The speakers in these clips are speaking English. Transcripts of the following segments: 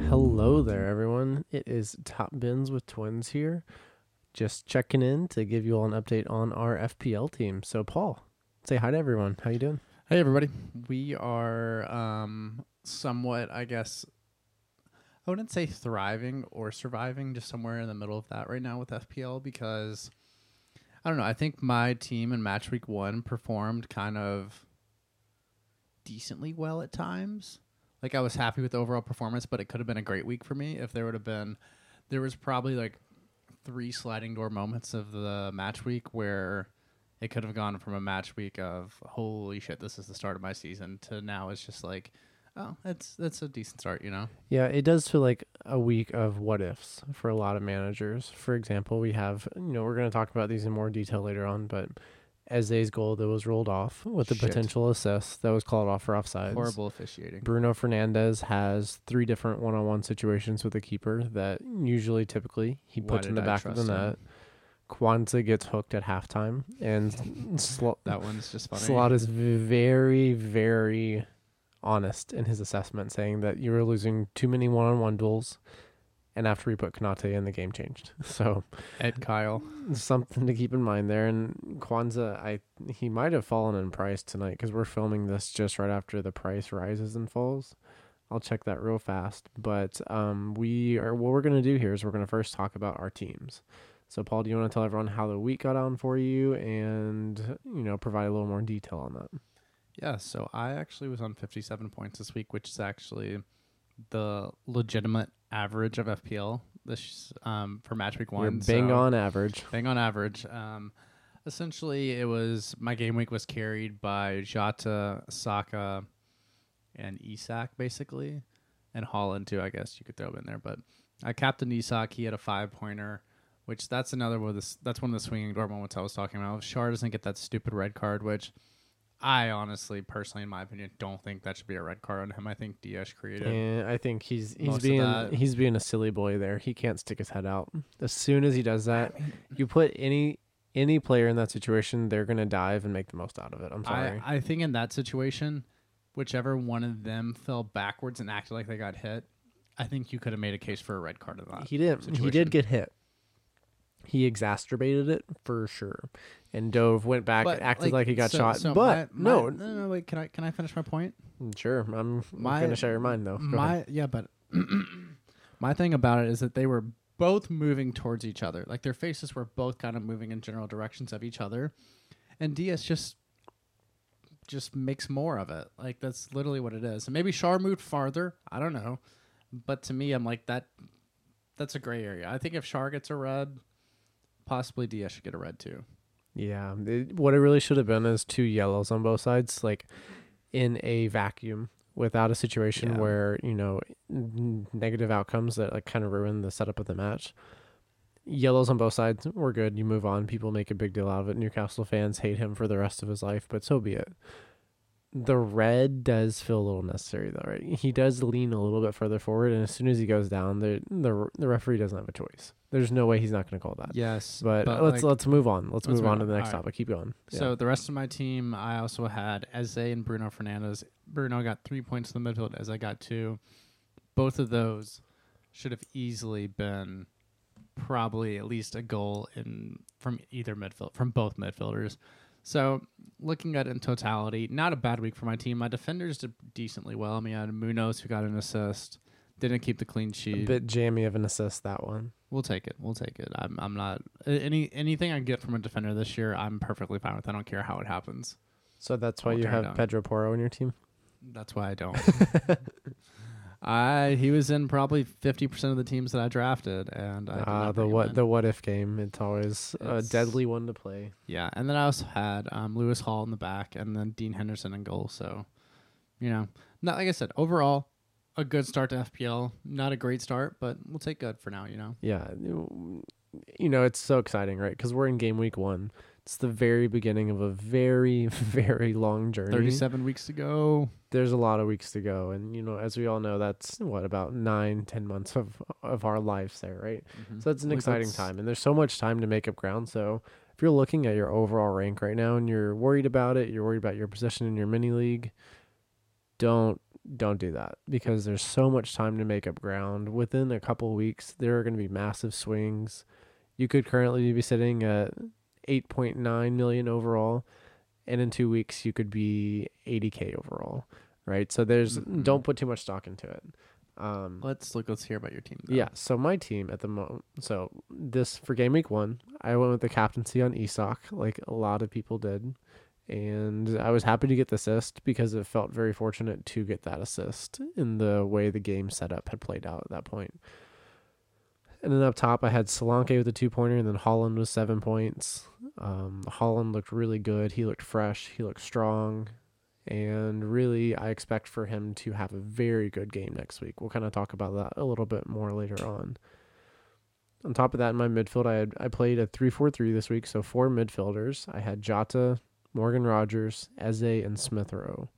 Hello there, everyone. It is Top Bins with Twins here. Just checking in to give you all an update on our FPL team. So, Paul, say hi to everyone. How you doing? Hey everybody. We are somewhat, I guess, I wouldn't say thriving or surviving, just somewhere in the middle of that right now with FPL because I don't know, I think my team in match week 1 performed kind of decently well at times. Like I was happy with the overall performance, but it could have been a great week for me if there was probably like 3 sliding door moments of the match week where it could have gone from a match week of holy shit, this is the start of my season to now it's just like, oh, that's a decent start, you know? Yeah, it does feel like a week of what ifs for a lot of managers. For example, we have, we're going to talk about these in more detail later on, but Eze's goal that was rolled off with the Shit. potential assist that was called off for offsides. Horrible officiating. Bruno Fernandes has 3 different one-on-one situations with the keeper that typically he Why puts in did the I back of the trust him? net. Kwanzaa gets hooked at halftime, and That one's just funny. Slot is very, very honest in his assessment, saying that you were losing too many one-on-one duels, and after he put Konate in, the game changed. So Ed Kyle. something to keep in mind there. And Kwanzaa, he might have fallen in price tonight because we're filming this just right after the price rises and falls. I'll check that real fast. But what we're going to do here is we're going to first talk about our teams. So, Paul, do you want to tell everyone how the week got on for you and, provide a little more detail on that? Yeah, so I actually was on 57 points this week, which is actually the legitimate average of FPL this for match week 1. You're bang on average. Bang on average. Essentially, my game week was carried by Jota, Saka, and Isak, basically. And Holland, too, I guess you could throw in there. But I captained Isak. He had a 5-pointer. Which that's another one. That's one of the swinging door moments I was talking about. If Schär doesn't get that stupid red card, which I honestly, personally, in my opinion, don't think that should be a red card on him. I think Diaz created. And I think he's most of being that. he's being a silly boy there. He can't stick his head out. As soon as he does that, you put any player in that situation, they're gonna dive and make the most out of it. I'm sorry. I think in that situation, whichever one of them fell backwards and acted like they got hit, I think you could have made a case for a red card in that. He didn't. Situation. He did get hit. He exacerbated it for sure, and Dove went back, and acted like he got shot. But no, wait. Can I finish my point? Sure, I'm gonna share your mind though. Go ahead. But my thing about it is that they were both moving towards each other. Like their faces were both kind of moving in general directions of each other, and Diaz just makes more of it. Like that's literally what it is. And maybe Schär moved farther. I don't know, but to me, I'm like that. That's a gray area. I think if Schär gets a red, possibly Diaz should get a red too. Yeah, what it really should have been is 2 yellows on both sides, like in a vacuum, without a situation where negative outcomes that like kind of ruin the setup of the match. Yellows on both sides were good. You move on. People make a big deal out of it. Newcastle fans hate him for the rest of his life, but so be it. The red does feel a little necessary though, right? He does lean a little bit further forward, and as soon as he goes down, the referee doesn't have a choice. There's no way he's not going to call that. Yes, but let's move on. Let's move on to the next topic. Keep going. So the rest of my team, I also had Eze and Bruno Fernandes. Bruno got 3 points in the midfield. Eze got 2. Both of those should have easily been probably at least a goal from both midfielders. So looking at it in totality, not a bad week for my team. My defenders did decently well. I mean, I had Munoz who got an assist, didn't keep the clean sheet. A bit jammy of an assist, that one. We'll take it. I'm not anything I get from a defender this year. I'm perfectly fine with. I don't care how it happens. So that's why you have Pedro Porro in your team. That's why I don't. He was in probably 50% of the teams that I drafted, and the what if game. It's always a deadly one to play. Yeah, and then I also had Lewis Hall in the back, and then Dean Henderson in goal. So, not like I said, overall, a good start to FPL. Not a great start, but we'll take good for now. Yeah, it's so exciting, right? Because we're in game week 1. It's the very beginning of a very, very long journey. 37 weeks to go. There's a lot of weeks to go. And, as we all know, that's, about 9-10 months of our lives there, right? Mm-hmm. So it's an exciting time. And there's so much time to make up ground. So if you're looking at your overall rank right now and you're worried about it, you're worried about your position in your mini league, don't don't do that because there's so much time to make up ground. Within a couple weeks, there are going to be massive swings. You could currently be sitting at 8.9 million overall, and in 2 weeks you could be 80K overall, right? So don't put too much stock into it. Let's hear about your team, though. Yeah, so my team at the moment, so this for game week 1, I went with the captaincy on Isak, like a lot of people did. And I was happy to get the assist because it felt very fortunate to get that assist in the way the game setup had played out at that point. And then up top, I had Solanke with a 2-pointer, and then Holland with 7 points. Holland looked really good. He looked fresh. He looked strong. And really, I expect for him to have a very good game next week. We'll kind of talk about that a little bit more later on. On top of that, in my midfield, I played a 3-4-3 this week, so 4 midfielders. I had Jota, Morgan Rogers, Eze, and Smith Rowe.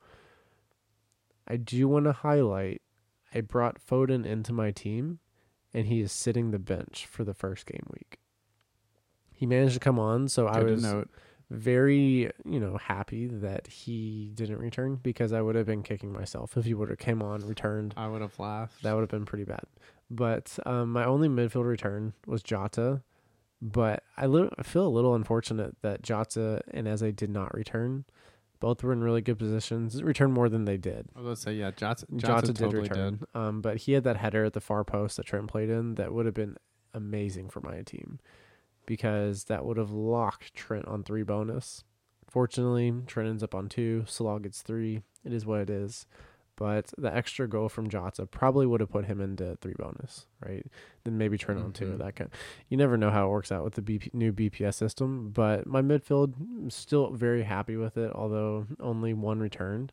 I do want to highlight, I brought Foden into my team, and he is sitting the bench for the first game week. He managed to come on, so I was very, happy that he didn't return because I would have been kicking myself if he would have came on, returned. I would have laughed. That would have been pretty bad. But my only midfield return was Jota. But I feel a little unfortunate that Jota and Eze did not return. Both were in really good positions. Returned more than they did. I was going to say, yeah, Jota totally did return. But he had that header at the far post that Trent played in that would have been amazing for my team because that would have locked Trent on 3 bonus. Fortunately, Trent ends up on 2. Salah gets 3. It is what it is. But the extra goal from Jota probably would have put him into 3 bonus, right? Then maybe Trent on 2. You never know how it works out with the new BPS system. But my midfield, I'm still very happy with it, although only 1 returned.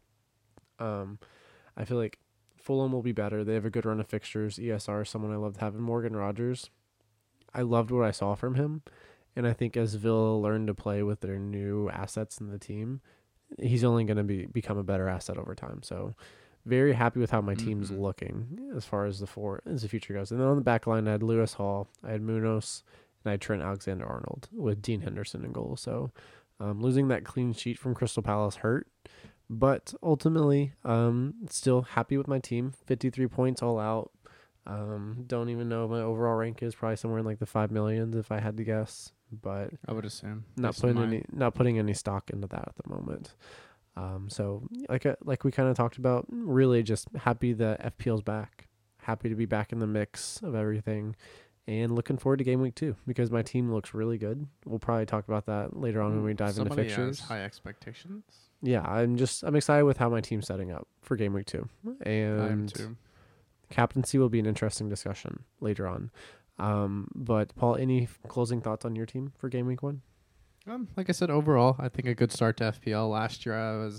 I feel like Fulham will be better. They have a good run of fixtures. ESR is someone I loved having. Morgan Rogers, I loved what I saw from him. And I think as Villa learn to play with their new assets in the team, he's only going to become a better asset over time. So very happy with how my team's looking as far as the future goes. And then on the back line, I had Lewis Hall, I had Munoz, and I had Trent Alexander-Arnold with Dean Henderson in goal. So losing that clean sheet from Crystal Palace hurt. But ultimately, still happy with my team. 53 points all out. Don't even know what my overall rank is. Probably somewhere in like the 5 millions if I had to guess. But I would assume not putting any stock into that at the moment. So like we kind of talked about, really just happy that FPL's back. Happy to be back in the mix of everything. And looking forward to game week 2 because my team looks really good. We'll probably talk about that later on when we dive into fixtures. Has high expectations. Yeah, I'm excited with how my team's setting up for game week 2. And I am too. Captaincy will be an interesting discussion later on. But Paul, any closing thoughts on your team for game week 1? Like I said, overall, I think a good start to FPL. Last year,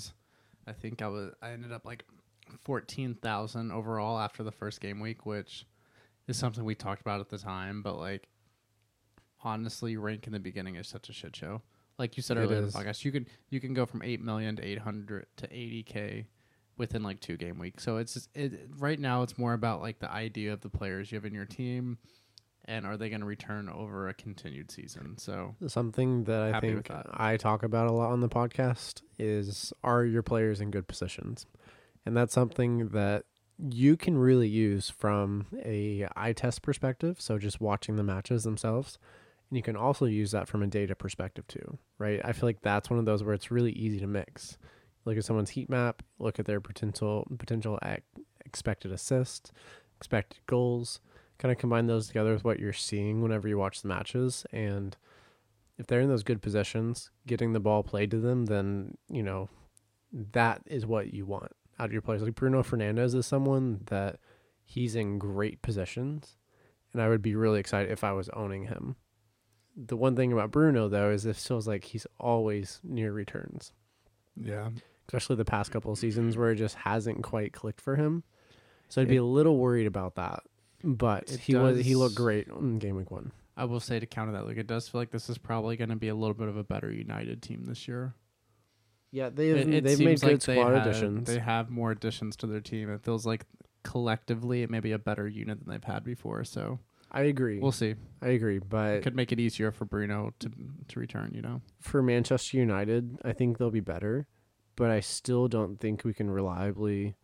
I ended up like 14,000 overall after the first game week, which is something we talked about at the time. But like, honestly, rank in the beginning is such a shit show. Like you said earlier in the podcast, you can go from 8 million to 800 to 80K within like 2 game weeks. So right now it's more about like the idea of the players you have in your team. And are they going to return over a continued season? So something that I think I talk about a lot on the podcast is, are your players in good positions? And that's something that you can really use from a eye test perspective. So just watching the matches themselves. And you can also use that from a data perspective too, right? I feel like that's one of those where it's really easy to mix. Look at someone's heat map, look at their potential expected assists, expected goals, kind of combine those together with what you're seeing whenever you watch the matches. And if they're in those good positions, getting the ball played to them, then, that is what you want out of your players. Like Bruno Fernandes is someone that he's in great positions, and I would be really excited if I was owning him. The one thing about Bruno, though, is it feels like he's always near returns. Yeah. Especially the past couple of seasons where it just hasn't quite clicked for him. So I'd be a little worried about that. But he looked great in game week 1. I will say to counter that, like it does feel like this is probably going to be a little bit of a better United team this year. Yeah, they've made good squad additions. They have more additions to their team. It feels like collectively it may be a better unit than they've had before. So I agree. We'll see. I agree, but it could make it easier for Bruno to return. For Manchester United, I think they'll be better, but I still don't think we can reliably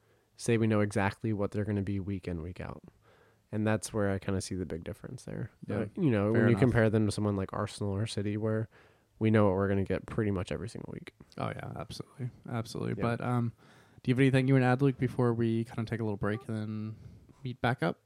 say we know exactly what they're going to be week in, week out. And that's where I kind of see the big difference there. Yeah, You know, fair when you enough. compare them to someone like Arsenal or City, where we know what we're going to get pretty much every single week. Oh yeah, absolutely, absolutely. Yeah. But do you have anything you want to add, Luke, before we kind of take a little break and then meet back up?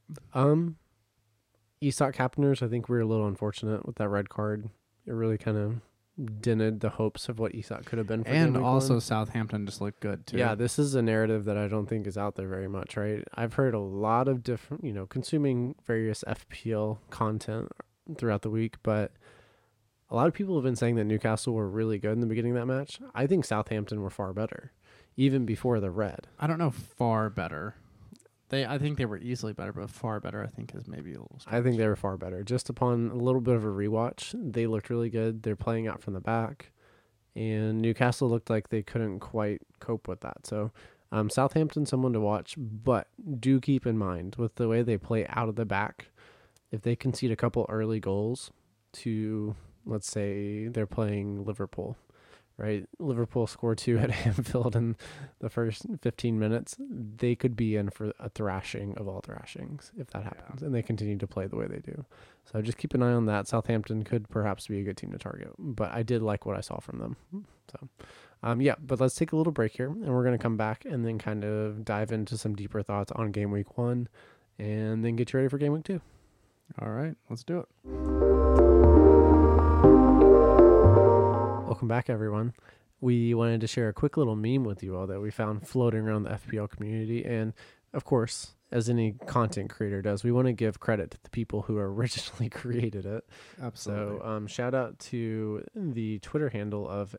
Isak Capners, I think we were a little unfortunate with that red card. It really kind of dented the hopes of what Isak could have been for And game week also one. Southampton just looked good too. Yeah, this is a narrative that I don't think is out there very much, right? I've heard a lot of different, consuming various FPL content throughout the week, but a lot of people have been saying that Newcastle were really good in the beginning of that match. I think Southampton were far better, even before the red. I don't know, far better. I think they were easily better, but far better I think is maybe a little I think they were far better. Just upon a little bit of a rewatch, they looked really good. They're playing out from the back, and Newcastle looked like they couldn't quite cope with that. So Southampton, someone to watch, but do keep in mind with the way they play out of the back, if they concede a couple early goals to, let's say they're playing Liverpool, right? Liverpool scored 2 at Anfield in the first 15 minutes. They could be in for a thrashing of all thrashings if that happens, and they continue to play the way they do. So just keep an eye on that. Southampton could perhaps be a good team to target, but I did like what I saw from them. So, but let's take a little break here, and we're going to come back and then kind of dive into some deeper thoughts on game week 1, and then get you ready for game week 2. All right, let's do it. Welcome back, everyone. We wanted to share a quick little meme with you all that we found floating around the FPL community. And of course, as any content creator does, we want to give credit to the people who originally created it. Absolutely. So shout out to the Twitter handle of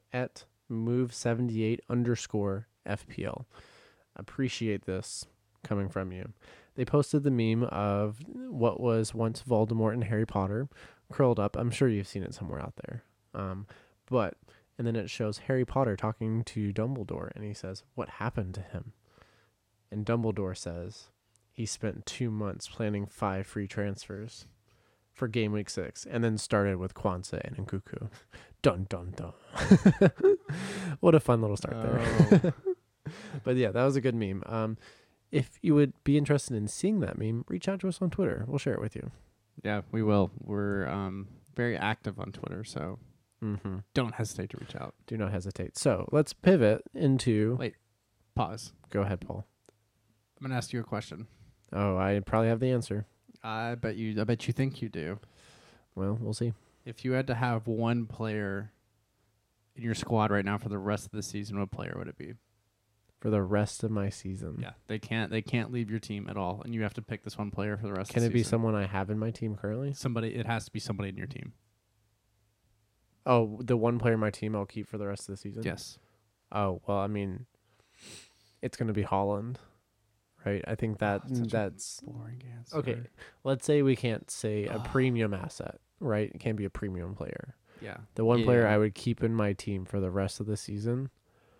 @move78_FPL. Appreciate this coming from you. They posted the meme of what was once Voldemort and Harry Potter curled up. I'm sure you've seen it somewhere out there. And then it shows Harry Potter talking to Dumbledore, and he says, "What happened to him?" And Dumbledore says, "He spent 2 months planning 5 free transfers for game week 6, and then started with Kwanzaa and Nkuku." Dun, dun, dun. What a fun little start there. But yeah, that was a good meme. If you would be interested in seeing that meme, reach out to us on Twitter. We'll share it with you. Yeah, we will. We're very active on Twitter, so don't hesitate to reach out. Do not hesitate. So let's pivot into... Wait, pause. Go ahead, Paul. I'm going to ask you a question. Oh, I probably have the answer. I bet you think you do. Well, we'll see. If you had to have one player in your squad right now for the rest of the season, what player would it be? For the rest of my season. Yeah, they can't leave your team at all, and you have to pick this one player for the rest of the Can season. it be someone I have in my team currently? It has to be somebody in your team. Oh, the one player in my team I'll keep for the rest of the season? Yes. Oh, well, I mean, it's going to be Holland, right? I think that's boring answer. okay. Let's say we can't say a premium asset, right? It can't be a premium player. Yeah. The one player I would keep in my team for the rest of the season.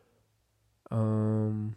Man,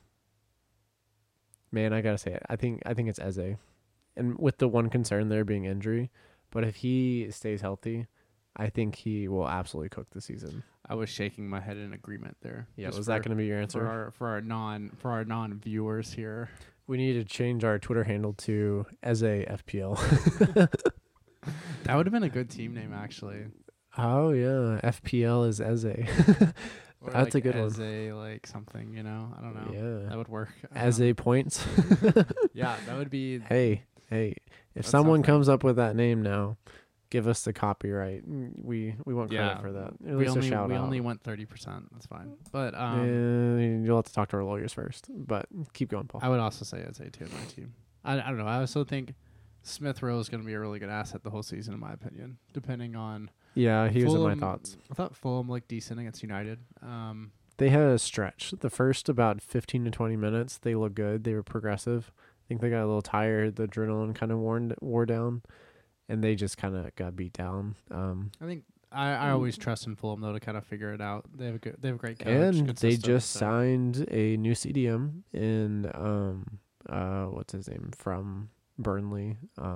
I gotta say it. I think it's Eze, and with the one concern there being injury, but if he stays healthy, I think he will absolutely cook the season. I was shaking my head in agreement there. Yeah, was that going to be your answer? For our non viewers here? We need to change our Twitter handle to Eze FPL. That would have been a good team name, actually. Oh yeah, FPL is Eze. Or That's like a good as one. a like something, I don't know. Yeah, That would work. Eze points. Yeah, that would be. Hey, if That's someone something. comes up with that name now, give us the copyright. We want credit Yeah, for that. At we least a shout out. only went 30%. That's fine. But You'll have to talk to our lawyers first. But keep going, Paul. I would also say I'd say two in my team. I don't know. I also think Smith Rowe is going to be a really good asset the whole season, in my opinion. Depending on Yeah, he was in my Fulham- thoughts. I thought Fulham looked decent against United. They had a stretch. The first about 15 to 20 minutes, they looked good. They were progressive. I think they got a little tired. The adrenaline kind of wore down, and they just kind of got beat down. I think I always trust in Fulham though to kind of figure it out. They have a great coach. And good they system, just so. signed a new CDM in what's his name from Burnley.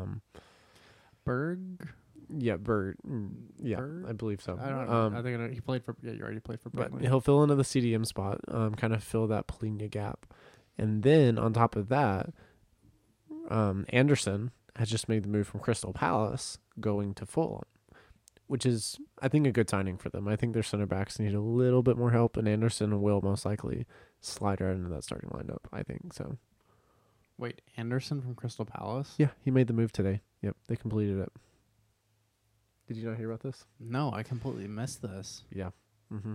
Berg. Yeah, Bird. Yeah, Bird? I believe so. I don't know. I think he played for. Yeah, you already played for But Burnley. he'll fill into the CDM spot, kind of fill that Polina gap. And then on top of that, Anderson has just made the move from Crystal Palace going to Fulham, which is, I think, a good signing for them. I think their center backs need a little bit more help, and Anderson will most likely slide right into that starting lineup, I think. So, Wait, Anderson from Crystal Palace? yeah, he made the move today. Yep, they completed it. Did you not hear about this? No, I completely missed this. Yeah. Mm-hmm.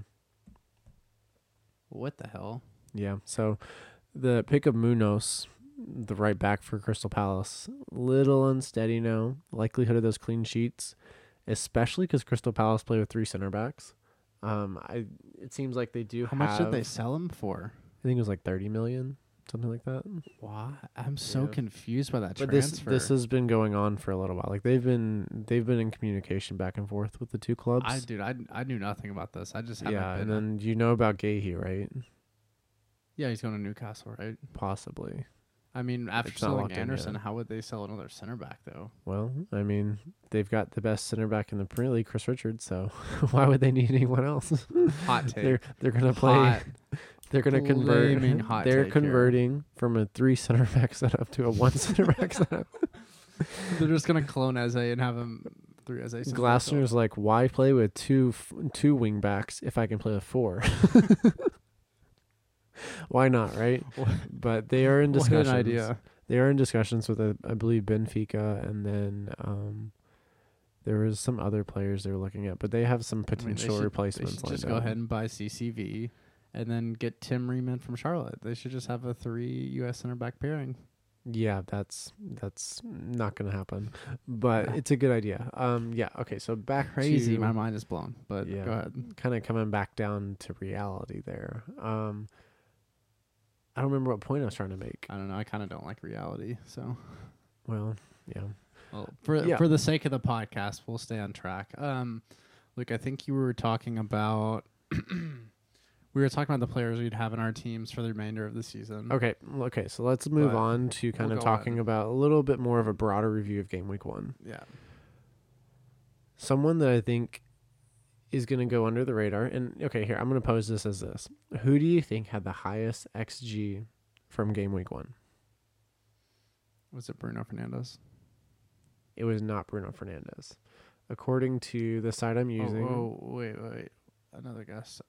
What the hell? Yeah, so the pick of Munoz, the right back for Crystal Palace, little unsteady now. Likelihood of those clean sheets, especially because Crystal Palace play with 3 center backs. It seems like they do. How much did they sell him for? I think it was like 30 million, something like that. Why? I'm so Yeah. confused by that But transfer. this has been going on for a little while. Like they've been in communication back and forth with the two clubs. I knew nothing about this. I just haven't Yeah, been. and then you know about Gahey, right? Yeah, he's going to Newcastle, right? Possibly. I mean, after It's not selling locked in Anderson, yet. how would they sell another center back though? Well, I mean, they've got the best center back in the Premier League, Chris Richards. So why would they need anyone else? Hot take. They're gonna play. Hot. They're gonna convert. Flaming hot They're take here. converting from a 3 center back setup to a 1 center back setup. They're just gonna clone Eze and have him 3 Eze. Glasner's like, why play with two wing backs if I can play with 4? Why not, right? But they are in What discussions. an idea. They are in discussions with, I believe, Benfica, and then there was some other players they were looking at, but they have some potential They replacements should lined just up. go ahead and buy CCV, and then get Tim Riemann from Charlotte. They should just have a 3 U.S. center back pairing. Yeah, that's not gonna happen, but it's a good idea. Yeah. Okay. So back Crazy. to My mind is blown. But Yeah. go ahead. kind of coming back down to reality there. I don't remember what point I was trying to make. I don't know. I kind of don't like reality. So, Well, yeah. well, Yeah. for the sake of the podcast, we'll stay on track. Look, I think you were talking about. We were talking about the players we'd have in our teams for the remainder of the season. Okay. So let's move But on to kind we'll of go talking on. about a little bit more of a broader review of game week 1. Yeah. Someone that I think is going to go under the radar. And okay, here, I'm going to pose this as this. Who do you think had the highest XG from game week 1? Was it Bruno Fernandes? It was not Bruno Fernandes. According to the site I'm using, Oh, wait. Another guess.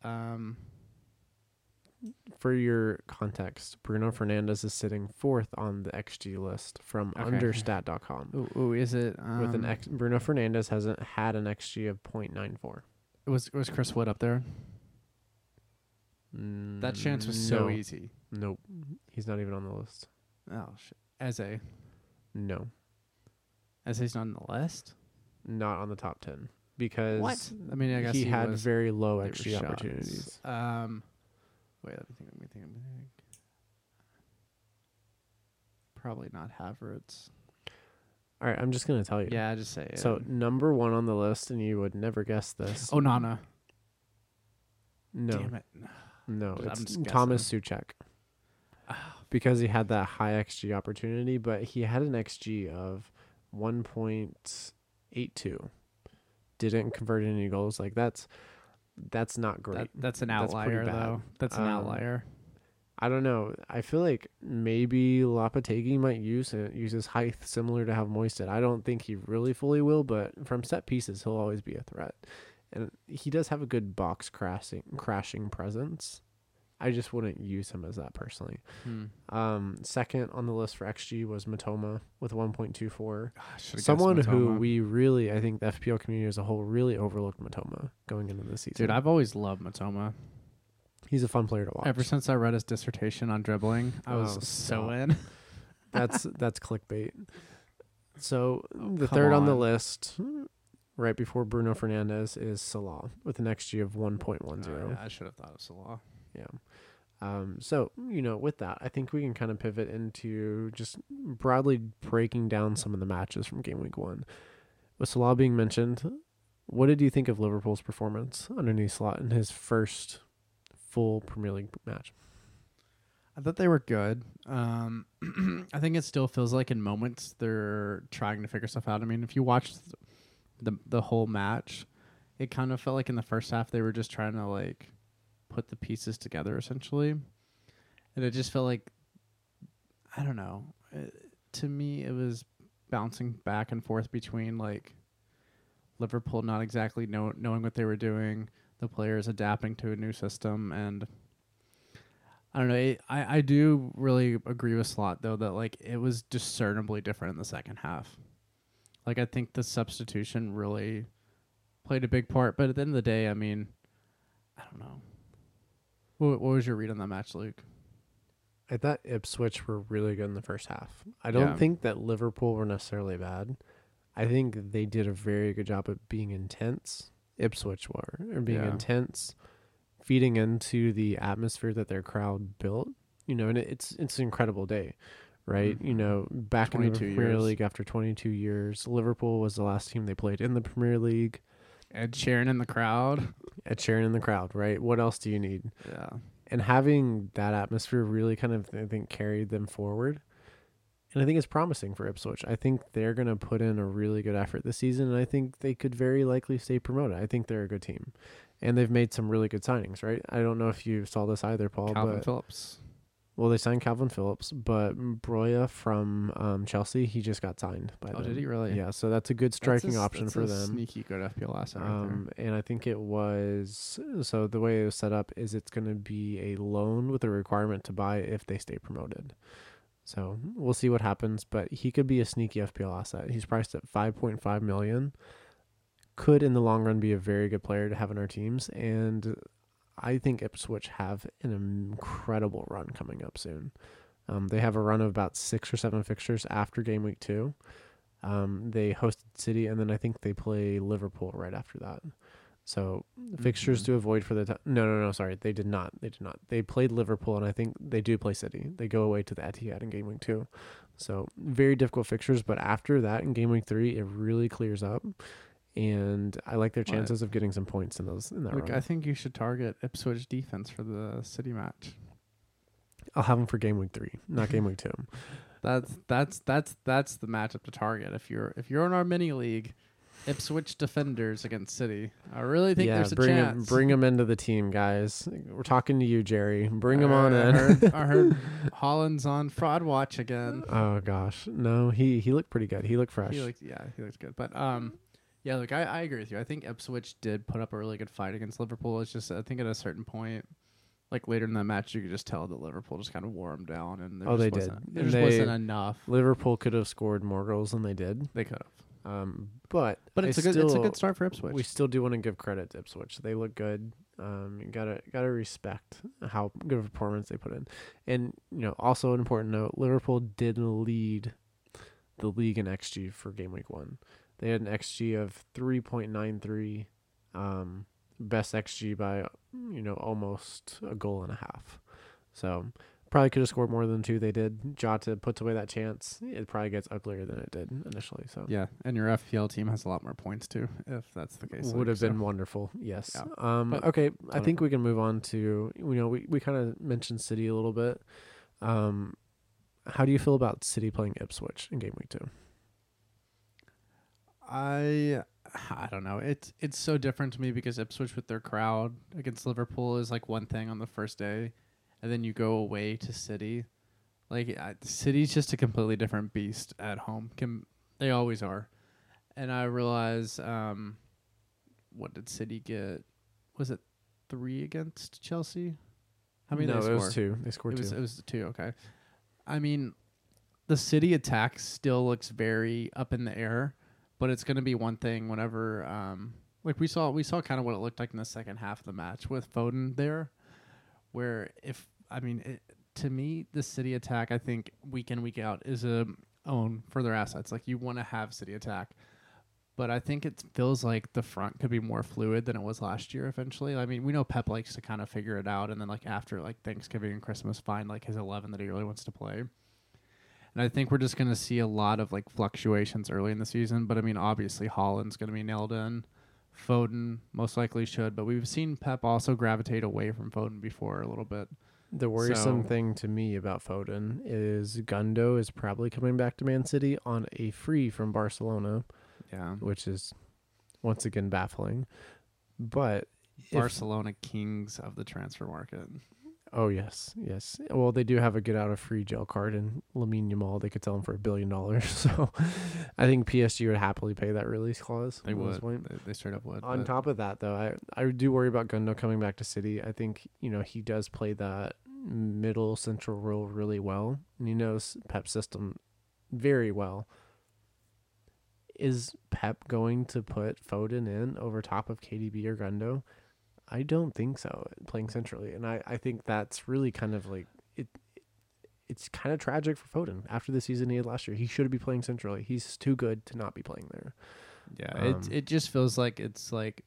for your context, Bruno Fernandes is sitting 4th on the XG list from Okay. understat.com. Ooh, is it With Bruno Fernandes hasn't had an XG of 0.94. Was Chris Wood up there? That chance was so easy. Nope. He's not even on the list. Oh shit. Eze. No. Eze's not on the list? Not on the top 10. Because What? I mean, I guess he had was, very low there were XG shots. opportunities. Wait, let me think. Probably not Havertz. All right, I'm just going to tell you. Yeah, just say it. So, number 1 on the list, and you would never guess this. Onana. no. Damn it. No, I'm it's just Thomas Suchek. Because he had that high XG opportunity, but he had an XG of 1.82. Didn't convert any goals. Like that's not great. That's an That's pretty outlier, bad. though. That's an Um, outlier. I don't know. I feel like maybe Lopetegui might use his height similar to how Moist did. I don't think he really fully will, but from set pieces, he'll always be a threat. And he does have a good box crashing presence. I just wouldn't use him as that personally. Second on the list for XG was Matoma with 1.24. Someone who we really, I think the FPL community as a whole really overlooked Matoma going into the season. Dude, I've always loved Matoma. He's a fun player to watch. Ever since I read his dissertation on dribbling, I was so stop. in. That's clickbait. So the come third on the on. list, right before Bruno Fernandes, is Salah with an XG of 1.10. I should have thought of Salah. Yeah. So, with that, I think we can kind of pivot into just broadly breaking down some of the matches from game week 1. With Salah being mentioned, what did you think of Liverpool's performance underneath Salah in his first full Premier League match? I thought they were good. I think it still feels like in moments they're trying to figure stuff out. I mean, if you watch the whole match, it kind of felt like in the first half they were just trying to put the pieces together essentially, and it just felt like I don't know. To me, it was bouncing back and forth between like Liverpool not exactly knowing what they were doing, the players adapting to a new system, and I don't know. I do really agree with Slot though that like it was discernibly different in the second half. Like I think the substitution really played a big part, but at the end of the day, I mean, I don't know. What was your read on that match, Luke? I thought Ipswich were really good in the first half. I Yeah. don't think that Liverpool were necessarily bad. I think they did a very good job at being intense. Ipswich were, or being Yeah. intense, feeding into the atmosphere that their crowd built. And it's an incredible day, right? Mhm. Back in the 22 Premier years. League after 22 years, Liverpool was the last team they played in the Premier League. Ed Sheeran in the crowd. Ed Sheeran in the crowd, right? What else do you need? Yeah. And having that atmosphere really kind of, I think, carried them forward. And I think it's promising for Ipswich. I think they're going to put in a really good effort this season, and I think they could very likely stay promoted. I think they're a good team. And they've made some really good signings, right? I don't know if you saw this either, Paul. Calvin Phillips. Well, they signed Calvin Phillips, but Broya from Chelsea, he just got signed by them. Oh, did he really? Yeah, so that's a good striking option for them. Sneaky good FPL asset right there. And I think it was, so the way it was set up is it's going to be a loan with a requirement to buy if they stay promoted. So we'll see what happens, but he could be a sneaky FPL asset. He's priced at 5.5 million. Could in the long run be a very good player to have in our teams, and I think Ipswich have an incredible run coming up soon. They have a run of about 6 or 7 fixtures after game week 2. They hosted City, and then I think they play Liverpool right after that. So fixtures to avoid for the no, sorry, they did not. They played Liverpool, and I think they do play City. They go away to the Etihad in game week 2. So very difficult fixtures, but after that in game week 3, it really clears up, and I like their chances of getting some points in that Look, run. I think you should target Ipswich defense for the City match. I'll have them for game week 3, not game week 2. That's the matchup to target. If you're in our mini league, Ipswich defenders against City. I really think there's a chance. Bring them into the team, guys. We're talking to you, Jerry. Bring them on in. I heard Holland's on fraud watch again. Oh gosh, no, he looked pretty good. He looked fresh. He looked good. But yeah, look, I agree with you. I think Ipswich did put up a really good fight against Liverpool. It's just I think at a certain point, like later in that match, you could just tell that Liverpool just kind of wore them down, and they did. There just wasn't enough. Liverpool could have scored more goals than they did. They could have. But it's a good start for Ipswich. We still do want to give credit to Ipswich. They look good. You gotta respect how good of a performance they put in. And also an important note, Liverpool did lead the league in XG for game week 1. They had an XG of 3.93, best XG by almost a goal and a half. So probably could have scored more than 2. They did. Jota puts away that chance. It probably gets uglier than it did initially. So yeah, and your FPL team has a lot more points too, if that's the case. Would have been wonderful. Yes. Yeah. Okay. I think we can move on to we kind of mentioned City a little bit. How do you feel about City playing Ipswich in game week 2? I don't know. It's so different to me because Ipswich with their crowd against Liverpool is like one thing on the first day, and then you go away to City. Like City's just a completely different beast at home. They always are. And I realize, what did City get? Was it 3 against Chelsea? How many? No, it was 2. They scored 2. It was 2. Okay. I mean, the City attack still looks very up in the air. But it's going to be one thing whenever, like we saw kind of what it looked like in the second half of the match with Foden there, where to me, the City attack, I think week in, week out is own for their assets. Like you want to have City attack, but I think it feels like the front could be more fluid than it was last year. Eventually, I mean, we know Pep likes to kind of figure it out, and then like after like Thanksgiving and Christmas, find like his 11 that he really wants to play. And I think we're just going to see a lot of like fluctuations early in the season. But I mean, obviously Holland's going to be nailed in. Foden most likely should. But we've seen Pep also gravitate away from Foden before a little bit. The worrisome thing to me about Foden is Gundo is probably coming back to Man City on a free from Barcelona. Yeah. Which is once again baffling. But Barcelona kings of the transfer market. Oh yes, yes. Well, they do have a get out of free jail card in Lamine Yamal. They could sell him for $1 billion. So, I think PSG would happily pay that release clause. They at this would. point. They straight up would. On but top of that, though, I do worry about Gundo coming back to City. I think he does play that middle central role really well, and he knows Pep's system very well. Is Pep going to put Foden in over top of KDB or Gundo? I don't think so, playing centrally. And I think that's really kind of like it. It's kind of tragic for Foden after the season he had last year. He should be playing centrally. He's too good to not be playing there. yeah, it just feels like it's like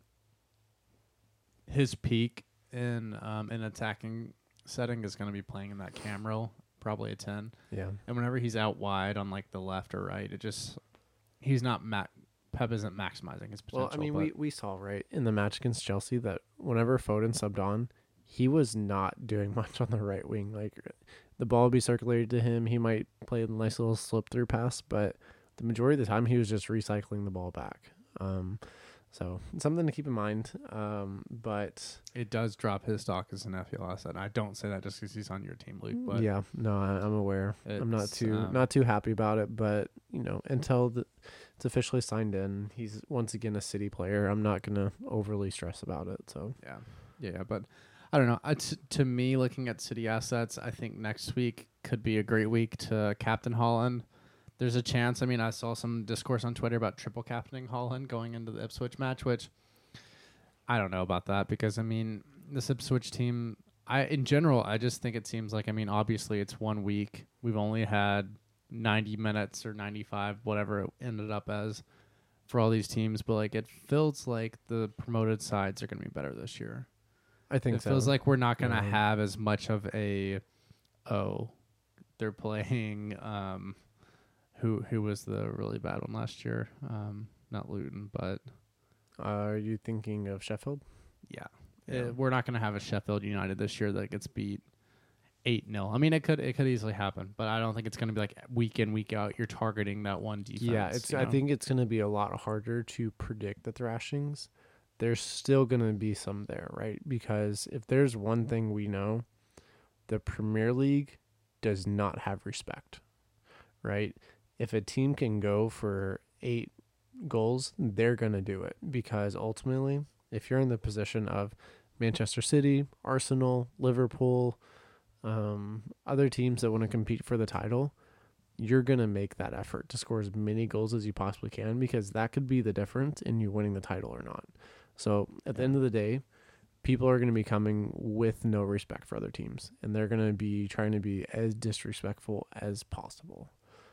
his peak in an attacking setting is going to be playing in that cam role, probably a 10. Yeah. And whenever he's out wide on like the left or right, he's not Pep isn't maximizing his potential. Well, I mean, we saw right in the match against Chelsea that whenever Foden subbed on, he was not doing much on the right wing. Like the ball would be circulated to him. He might play a nice little slip through pass, but the majority of the time he was just recycling the ball back. So something to keep in mind. But it does drop his stock as an FPL asset. I don't say that just because he's on your team, Luke. But yeah, no, I'm aware. I'm not too happy about it. But until it's officially signed in, he's once again a City player. I'm not gonna overly stress about it. So yeah. But I don't know. To me, looking at City assets, I think next week could be a great week to captain Haaland. There's a chance. I mean, I saw some discourse on Twitter about triple captaining Haaland going into the Ipswich match, which I don't know about that because, I mean, this Ipswich team, in general, I just think it seems like, I mean, obviously it's 1 week. We've only had 90 minutes or 95, whatever it ended up as for all these teams, but like it feels like the promoted sides are going to be better this year. I think it so. feels like we're not going to have as much of a, they're playing, who was the really bad one last year? Not Luton, but are you thinking of Sheffield? Yeah. We're not going to have a Sheffield United this year that gets beat 8-0. I mean, it could easily happen, but I don't think it's going to be like week in, week out. You're targeting that one defense. Yeah, I think it's going to be a lot harder to predict the thrashings. There's still going to be some there, right? Because if there's one thing we know, the Premier League does not have respect, right? If a team can go for 8 goals, they're going to do it because ultimately, if you're in the position of Manchester City, Arsenal, Liverpool, other teams that want to compete for the title, you're going to make that effort to score as many goals as you possibly can because that could be the difference in you winning the title or not. So at the end of the day, people are going to be coming with no respect for other teams, and they're going to be trying to be as disrespectful as possible.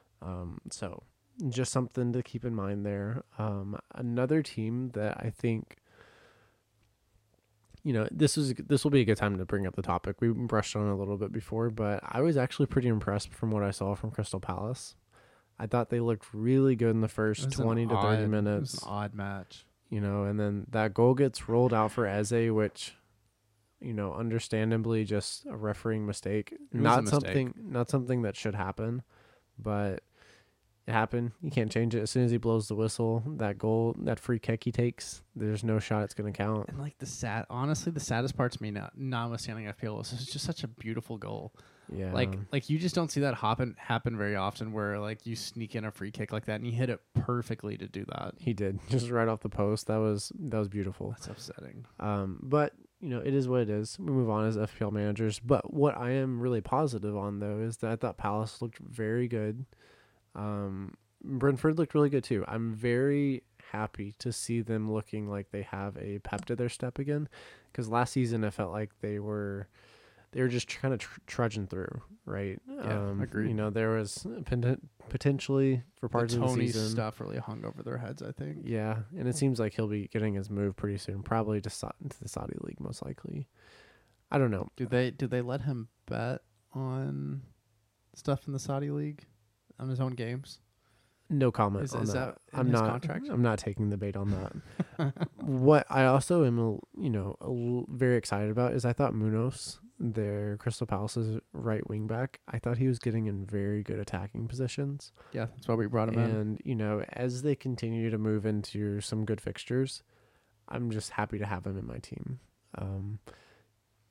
So just something to keep in mind there. Another team that I think, this will be a good time to bring up the topic. We brushed on it a little bit before, but I was actually pretty impressed from what I saw from Crystal Palace. I thought they looked really good in the first 20 to 30 minutes. It was an odd match. And then that goal gets rolled out for Eze, which, understandably just a refereeing mistake. Not something that should happen, but it happened. You can't change it. As soon as he blows the whistle, that goal, that free kick he takes, there's no shot it's going to count. And like the saddest part to me now, notwithstanding FPL, is it's just such a beautiful goal. Yeah. Like you just don't see that happen very often where like you sneak in a free kick like that and you hit it perfectly to do that. He did. Just right off the post. That was beautiful. That's upsetting. But it is what it is. We move on as FPL managers. But what I am really positive on though is that I thought Palace looked very good. Brentford looked really good too. I'm very happy to see them looking like they have a pep to their step again, because last season I felt like they were just kind of trudging through, right? Yeah, agreed. There was potentially for parts of the season, stuff really hung over their heads, I think. Yeah, and it seems like he'll be getting his move pretty soon, probably to the Saudi League most likely. I don't know. Do they let him bet on stuff in the Saudi League on his own games? No comment on is that. I'm not. Contract? I'm not taking the bait on that. What I also am, very excited about is I thought Munoz, their Crystal Palace's right wing back, I thought he was getting in very good attacking positions. Yeah, that's why we brought him in. And as they continue to move into some good fixtures, I'm just happy to have him in my team.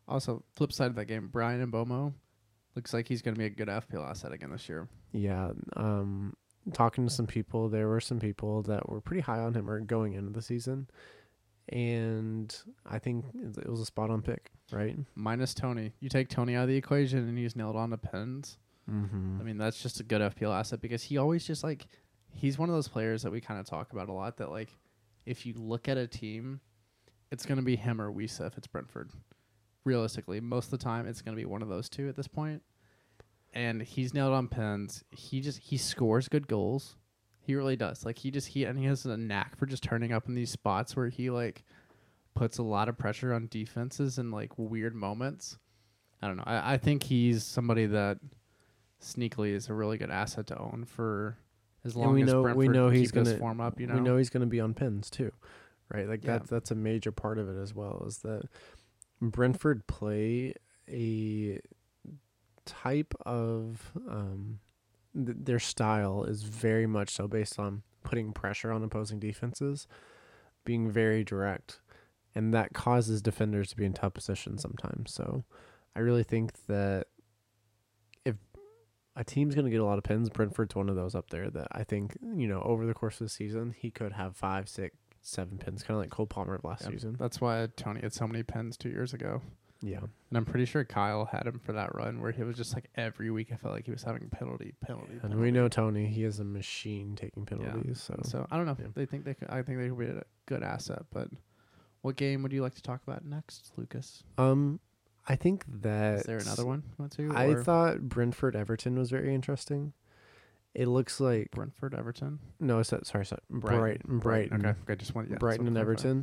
Also, flip side of that game, Brian and Bomo looks like he's going to be a good FPL asset again this year. Yeah. Talking to some people, there were some people that were pretty high on him or going into the season. And I think it was a spot on pick, right? Minus Tony. You take Tony out of the equation and he's nailed on to pens. Mm-hmm. I mean, that's just a good FPL asset because he always just like, he's one of those players that we kind of talk about a lot that like, if you look at a team, it's going to be him or Wisa if it's Brentford. Realistically, most of the time it's going to be one of those two at this point. And he's nailed on pens. He scores good goals. He really does. Like he has a knack for just turning up in these spots where he like puts a lot of pressure on defenses in like weird moments. I don't know. I think he's somebody that sneakily is a really good asset to own for as long as Brentford we know he's keep this gonna form up. You know, we know he's going to be on pins too, right? Like Yeah. that's a major part of it as well. Is that Brentford play a type of their style is very much so based on putting pressure on opposing defenses, being very direct, and that causes defenders to be in tough positions sometimes. So I really think that if a team's going to get a lot of pins, Brentford's one of those up there that I think, over the course of the season, he could have 5, 6, 7 pins, kind of like Cole Palmer of last season. That's why Tony had so many pins 2 years ago. Yeah. And I'm pretty sure Kyle had him for that run where he was just like every week I felt like he was having penalty. And we know Tony, he is a machine taking penalties. Yeah. So I don't know. Yeah. I think they could be a good asset, but what game would you like to talk about next, Lucas? I think that is there another one you want to? I thought Brentford Everton was very interesting. It looks like Brentford Everton. No, sorry, Brighton. Okay, just want Brighton and Everton.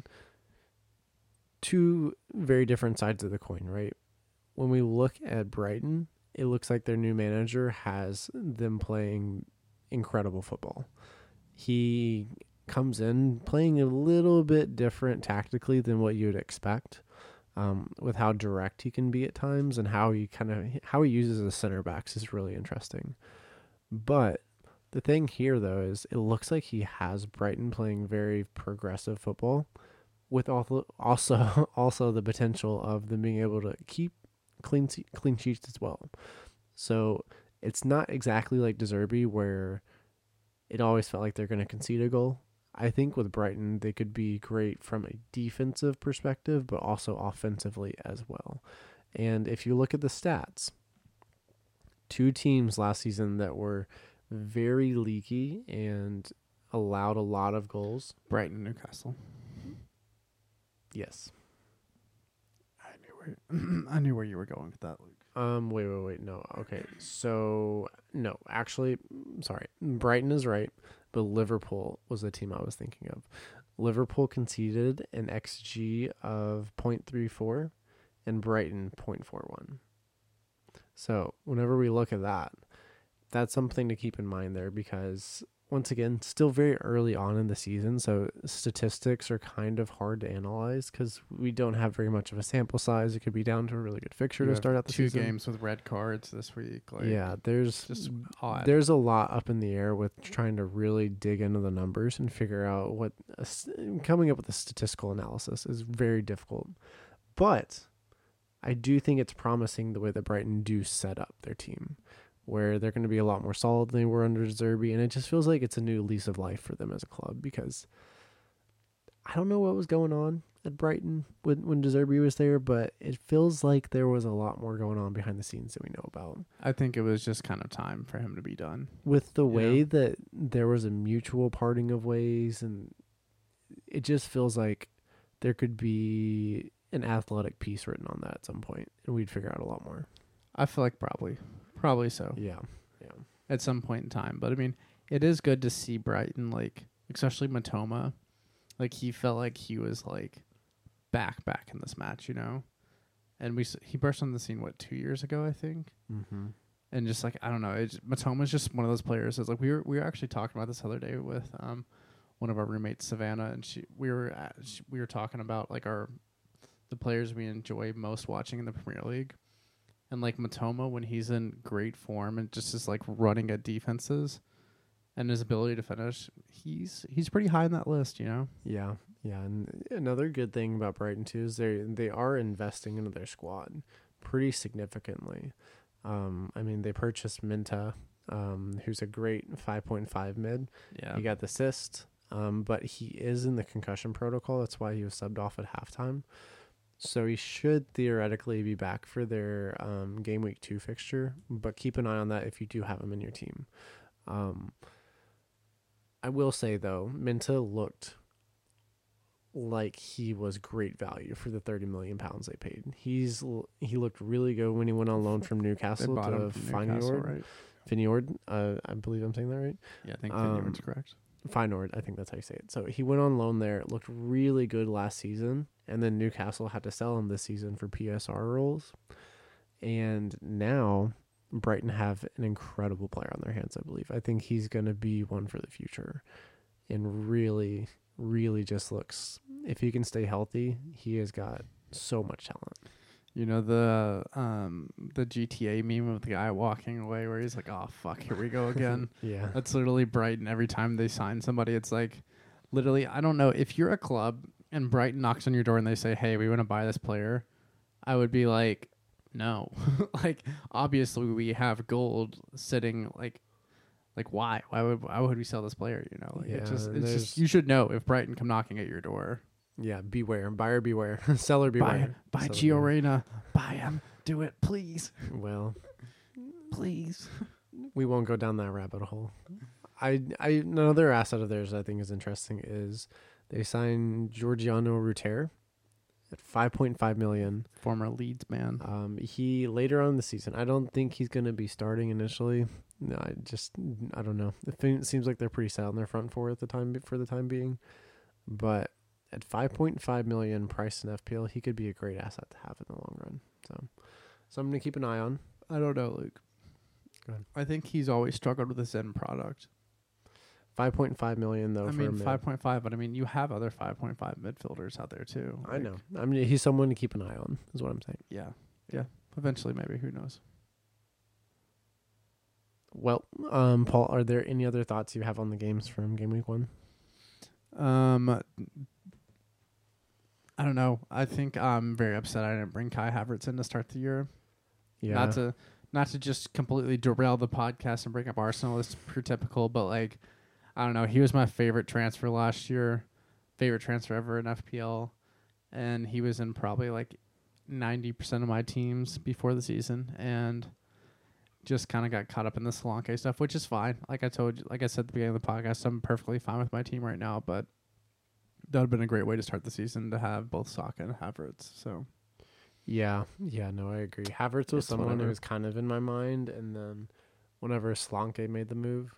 Two very different sides of the coin, right? When we look at Brighton, it looks like their new manager has them playing incredible football. He comes in playing a little bit different tactically than what you would expect, with how direct he can be at times and how he uses the center backs is really interesting. But the thing here, though, is it looks like he has Brighton playing very progressive football, with also the potential of them being able to keep clean sheets as well. So it's not exactly like De Zerbi where it always felt like they're going to concede a goal. I think with Brighton, they could be great from a defensive perspective, but also offensively as well. And if you look at the stats, two teams last season that were very leaky and allowed a lot of goals. Brighton, Newcastle. Yes. I knew where you were going with that, Luke. Wait. No. Okay. So, no. Actually, sorry. Brighton is right, but Liverpool was the team I was thinking of. Liverpool conceded an XG of 0.34 and Brighton 0.41. So, whenever we look at that, that's something to keep in mind there because, once again, still very early on in the season, so statistics are kind of hard to analyze because we don't have very much of a sample size. It could be down to a really good fixture to start out the season. 2 games with red cards this week. There's just odd. There's a lot up in the air with trying to really dig into the numbers and figure out coming up with a statistical analysis is very difficult. But I do think it's promising the way that Brighton do set up their team, where they're going to be a lot more solid than they were under De Zerbi, and it just feels like it's a new lease of life for them as a club because I don't know what was going on at Brighton when De Zerbi was there, but it feels like there was a lot more going on behind the scenes that we know about. I think it was just kind of time for him to be done. With the way that there was a mutual parting of ways, and it just feels like there could be an athletic piece written on that at some point, and we'd figure out a lot more. I feel like probably so. Yeah. At some point in time. But I mean, it is good to see Brighton, like, especially Matoma. Like, he felt like he was like back in this match, And he burst on the scene 2 years ago, I think. Mm-hmm. And just like, I don't know, Matoma's just one of those players. It's like we were actually talking about this the other day with one of our roommates, Savannah, and we were talking about like the players we enjoy most watching in the Premier League. And like Matoma, when he's in great form and just is like running at defenses and his ability to finish, he's pretty high on that list, Yeah. Yeah, and another good thing about Brighton too is they are investing into their squad pretty significantly. I mean, they purchased Minta, who's a great 5.5 mid. Yeah. He got the assist, but he is in the concussion protocol. That's why he was subbed off at halftime. So he should theoretically be back for their game week 2 fixture, but keep an eye on that if you do have him in your team. I will say though, Minta looked like he was great value for the 30 million pounds they paid. He looked really good when he went on loan from Newcastle to Feyenoord. Right? Feyenoord, I believe I'm saying that right. Yeah, I think Feyenoord's correct. Feyenoord, I think that's how you say it. So he went on loan there, looked really good last season, and then Newcastle had to sell him this season for PSR roles. And now Brighton have an incredible player on their hands, I believe. I think he's going to be one for the future and really, really just looks, if he can stay healthy, he has got so much talent. You know the GTA meme of the guy walking away where he's like, "Oh fuck, here we go again." Yeah. That's literally Brighton. Every time they sign somebody, it's like, literally, I don't know. If you're a club and Brighton knocks on your door and they say, "Hey, we want to buy this player," I would be like, "No." Like, obviously, we have gold sitting. Like why? Why would we sell this player? You know, like Yeah, it's just you should know if Brighton come knocking at your door. Yeah, beware. Buyer beware. Seller beware. Buy Seller Gio beware. Reyna. Buy him. Do it, please. Well, Please. we won't go down that rabbit hole. Another asset of theirs I think is interesting is they signed Georgiano Ruter at 5.5 million. Former Leeds man. He later on in the season, I don't think he's going to be starting initially. No, I don't know. It seems like they're pretty set on their front four at the time being, but at 5.5 million price in FPL, he could be a great asset to have in the long run. So I'm going to keep an eye on. I don't know, Luke. Go ahead. I think he's always struggled with his end product. 5.5 million though. I for mean, a mid. 5.5, but I mean, you have other 5.5 midfielders out there too. I know. I mean, he's someone to keep an eye on. Is what I'm saying. Yeah. Eventually, maybe. Who knows? Well, Paul, are there any other thoughts you have on the games from game week 1? I don't know. I think I'm very upset I didn't bring Kai Havertz in to start the year. Yeah. Not to just completely derail the podcast and bring up Arsenal. It's pretty typical, but like, I don't know. He was my favorite transfer last year, favorite transfer ever in FPL, and he was in probably like 90% of my teams before the season, and just kind of got caught up in the Solanke stuff, which is fine. Like I said at the beginning of the podcast, I'm perfectly fine with my team right now, but that would have been a great way to start the season to have both Saka and Havertz. So Yeah, no, I agree. Havertz was It's someone whatever. who was kind of in my mind, and then whenever Solanke made the move,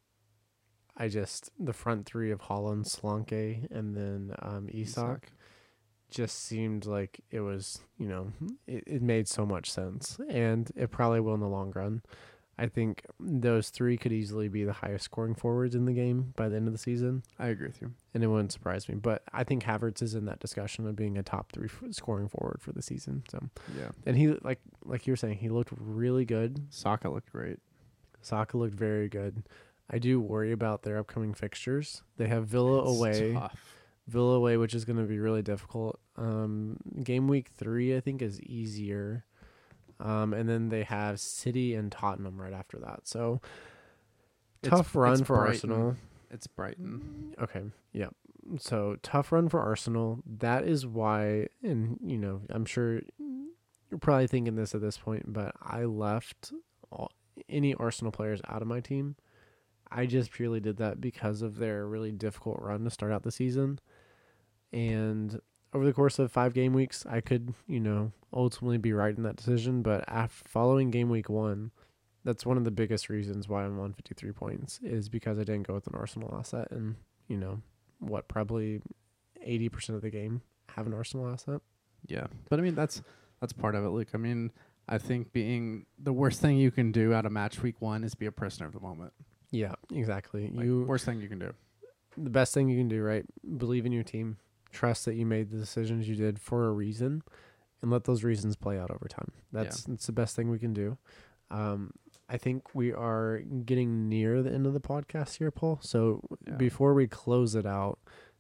the front three of Holland, Solanke, and then Isak just seemed like it was, it made so much sense, and it probably will in the long run. I think those three could easily be the highest scoring forwards in the game by the end of the season, I agree with you. and it wouldn't surprise me. But I think Havertz is in that discussion of being a top 3 scoring forward for the season. So, Yeah. and he like you were saying, he looked really good. Saka looked great. Saka looked very good. I do worry about their upcoming fixtures. They have Villa away. Tough. Villa away, which is going to be really difficult. Game week 3, I think, is easier. And then they have City and Tottenham right after that. So, tough run for Brighton. Arsenal. It's Brighton. Okay, yeah. So, tough run for Arsenal. That is why, and, I'm sure you're probably thinking this at this point, but I left any Arsenal players out of my team. I just purely did that because of their really difficult run to start out the season. And over the course of 5 game weeks, I could, ultimately be right in that decision. But after following game week 1, that's one of the biggest reasons why I'm on 53 points is because I didn't go with an Arsenal asset. And, probably 80% of the game have an Arsenal asset. Yeah. But I mean, that's part of it, Luke. I mean, I think being the worst thing you can do out of match week 1 is be a prisoner of the moment. Yeah, exactly. Like, worst thing you can do. The best thing you can do, right? Believe in your team. Trust that you made the decisions you did for a reason, and let those reasons play out over time. That's the best thing we can do. I think we are getting near the end of the podcast here, Paul. So before we close it out,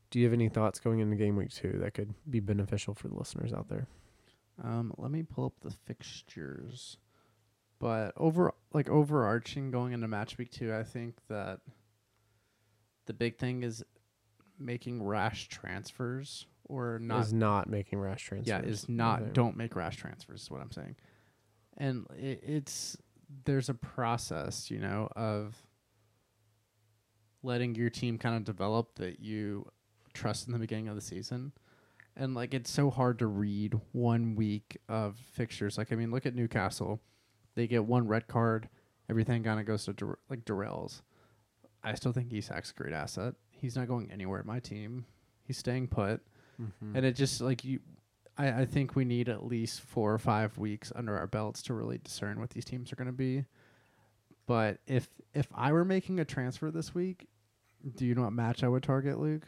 Do you have any thoughts going into game week 2 that could be beneficial for the listeners out there? Let me pull up the fixtures. But overarching going into match week 2, I think that the big thing is making rash transfers or not. Is not making rash transfers. Yeah, is not. Okay. Don't make rash transfers is what I'm saying. And there's a process, of letting your team kind of develop that you trust in the beginning of the season. And it's so hard to read 1 week of fixtures. Look at Newcastle. They get 1 red card. Everything kind of goes to derails. I still think Isak's a great asset. He's not going anywhere at my team. He's staying put. Mm-hmm. And it just I think we need at least 4 or 5 weeks under our belts to really discern what these teams are going to be. But if I were making a transfer this week, do you know what match I would target, Luke?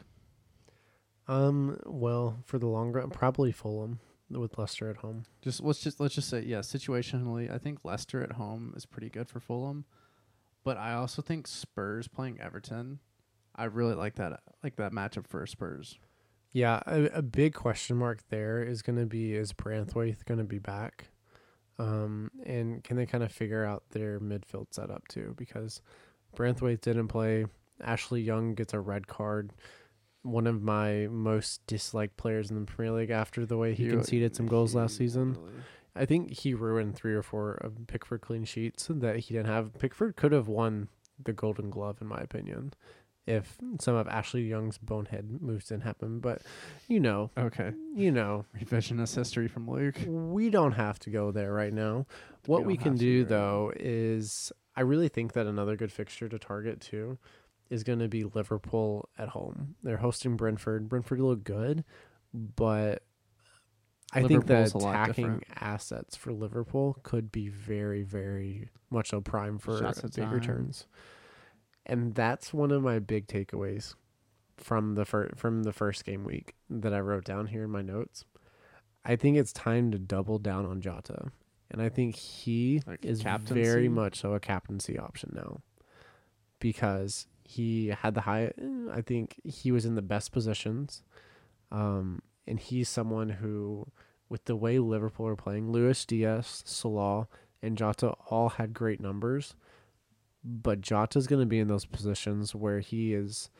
Well, for the long run, probably Fulham with Leicester at home. Let's just say, situationally, I think Leicester at home is pretty good for Fulham, but I also think Spurs playing Everton, I really like that matchup for Spurs. Yeah, a big question mark there is going to be, is Branthwaite going to be back? And can they kind of figure out their midfield setup too? Because Branthwaite didn't play. Ashley Young gets a red card. One of my most disliked players in the Premier League after the way he conceded some goals last season. Really. I think he ruined 3 or 4 of Pickford clean sheets that he didn't have. Pickford could have won the Golden Glove, in my opinion, if some of Ashley Young's bonehead moves didn't happen. But, Okay. Revisionist history from Luke. We don't have to go there right now. What we can do, though, is I really think that another good fixture to target, too, is going to be Liverpool at home. They're hosting Brentford. Brentford look good, but I think that attacking assets for Liverpool could be very, very much so prime for big returns. And that's one of my big takeaways from the first game week that I wrote down here in my notes. I think it's time to double down on Jota. And I think he is very much so a captaincy option now, because he had I think he was in the best positions. And he's someone who, with the way Liverpool are playing, Luis Diaz, Salah, and Jota all had great numbers. But Jota's going to be in those positions where he is